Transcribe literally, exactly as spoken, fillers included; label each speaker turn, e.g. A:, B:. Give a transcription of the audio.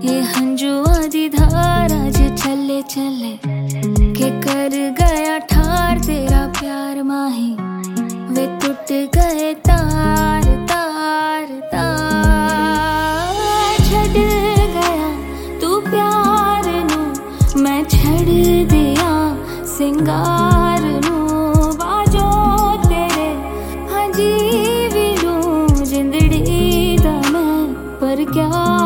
A: ये हंजुआ दी धारा जे चले चले के कर गया ठार तेरा प्यार माही वे टूट गए तार तार तार छड़ गया तू प्यार नू मैं छड़ दिया सिंगार नू बाजो तेरे हाँ जी भी लूं जिंदड़ी दा मैं पर क्या